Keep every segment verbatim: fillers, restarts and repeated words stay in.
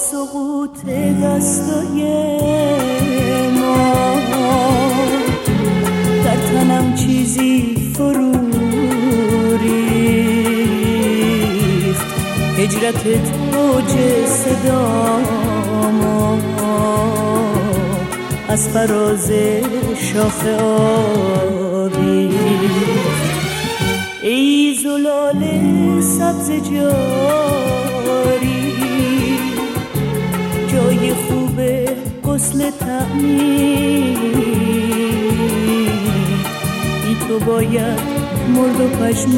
سقوط دستای ما در تنم چیزی فرو ریخت، هجرتت اوج صدامو از فراز شاخه آویخت. ای زلال سبز جاری، جای خوب غسل تعمیر، بی تو باید مرد و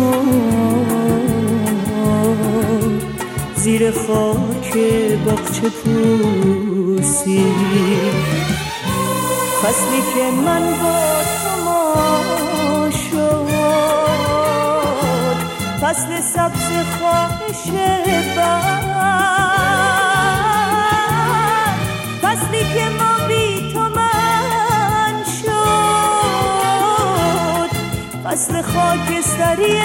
پژمرد زیر خاک باغچه پوسی. فصلی که من با تو ما شد، فصل سبز خواهش بر، فصلی که ما بی تو من شد، فصل خاکستری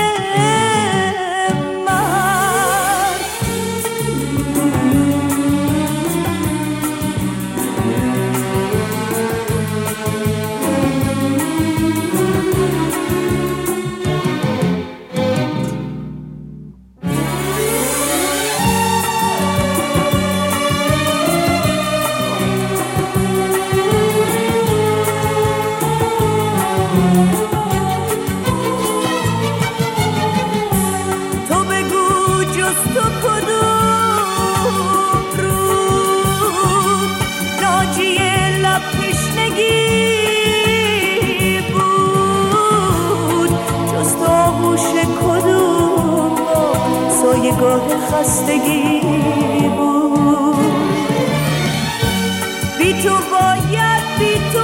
گاه خستگی بود. بی تو باید، بی تو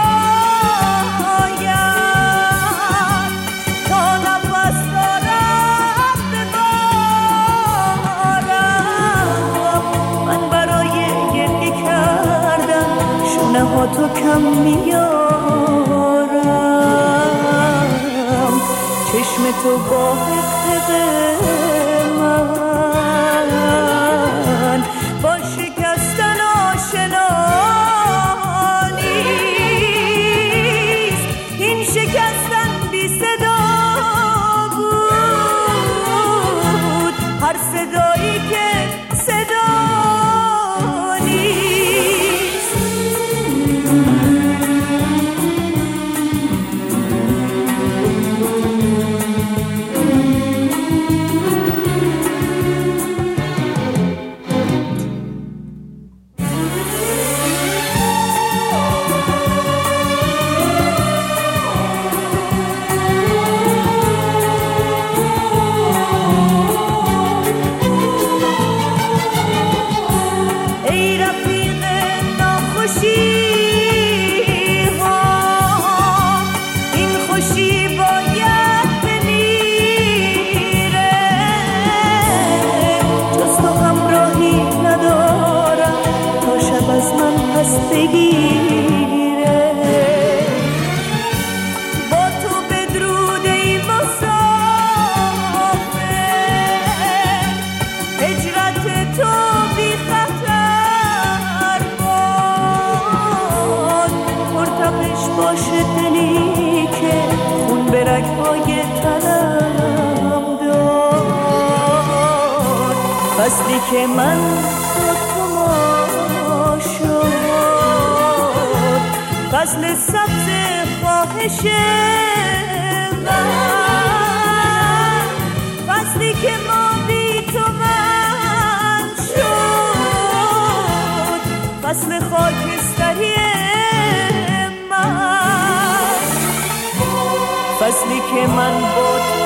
باید تا نفس دارم ببارم. من برای گریه کردن شونه ها تو کم میارم. چشم تو با حقه من با شکستن آشنا نیست. این شکستن بی صدا بود، هر صدایی که صدا نیست. بگیره با تو بدرود ای مسافر، هجرت تو بی خطر باد. مرتبش باشه دلی که خون به رگ‌های تنم داد. فصلی که من با تو ما شد، فصل سبز خواهش من، فصلی که ما بی تو من شد، فصل خاکستری من، فصلی که من با تو